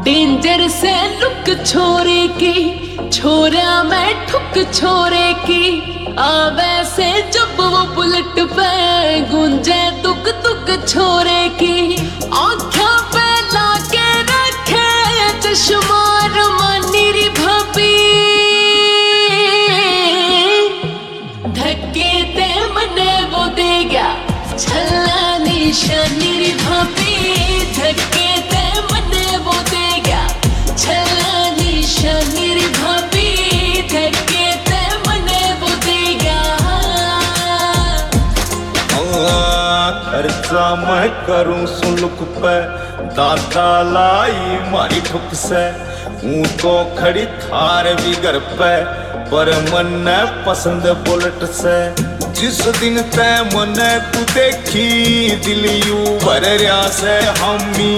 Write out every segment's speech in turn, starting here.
Danger से look छोरे की, छोरा मैं ठुक छोरे की। आवे से जब वो बुलेट पे गूंजे तुक तुक छोरे की। आँखों पे लाके रखे चश्मा रुमानी री भाभी। धक्के ते मने वो दे गया छल्ला निशानी री भाभी। धक्के ते मने वो दे गया छल्ला निशानी री भाभी। धक्के ते मने वो दे गया। खर्चा मैं करूं सुलुक पे दादा लाई मारी ठुक से। हूँ तो खड़ी थार भी घर पे पर मन पसंद बुलेट से। जिस दिन तै मने तू देखी दिल यू भर रहा से हमी।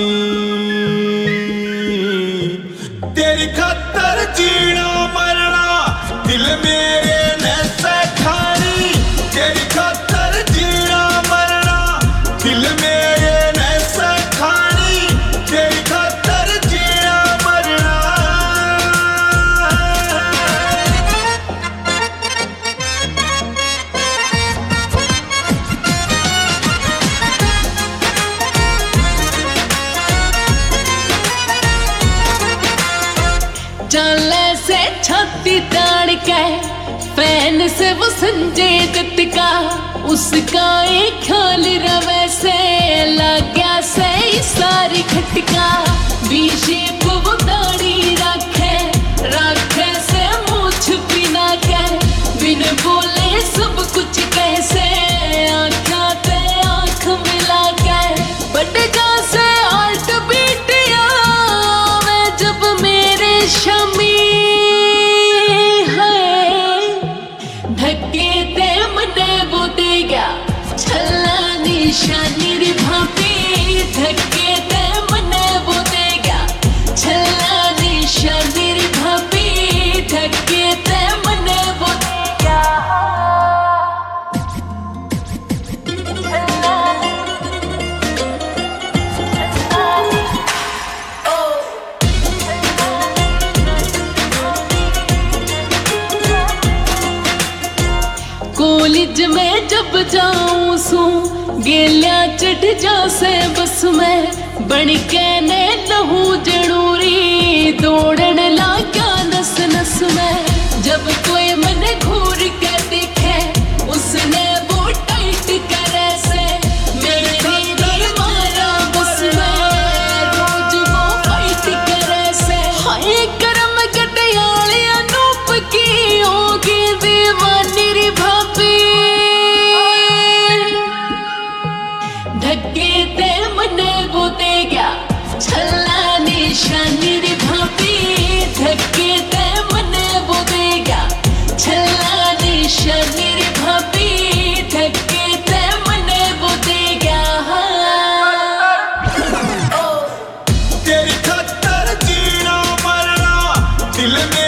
तेरी खातर जीना मरना दिल मेरे ने से खानी। तेरी खातर जीना मरना दिल मेरे ने से खानी। तेरी खातर जीना मरना। चले से छाती ताड़ के फैन से वो संजय दत्त का। उसका एक ख्याल रवे से लग गया से सारी खटका। बीशेप वो दाढ़ी रखे रखे से मूछ बिना के। बिन बोले सब कुछ कैसे आँखा पे आँख मिला के। बट जैसे आर्ट बीट आवे जब मेरे शमी है। धक्के ते मने वो दे गया छल्ला निशानी री भाभी। धक्के ते मने वो दे गया छल्ला निशानी री भाभी। धक्के ते मने वो दे गया छल्ला। कॉलेज में जब जाऊं सू गेलिया चढ़ जा से बस में। बन के ने लहू जरूरी दौड़न लागा नस नस में। जब कोई मन घूर के दिखे उसने वो टाइट करे से। मेरी दिल मारा बस में रोज वो फाइट करे से। हाय करम गटियाले अनूप की होगी दीवानी री भाभी। धक्के ते मने वो दे गया छल्ला निशानी री भाभी। धक्के ते मने वो दे गया छल्ला निशानी री भाभी। धक्के ते मने वो दे गया। तेरी खातर जीना मरना दिल में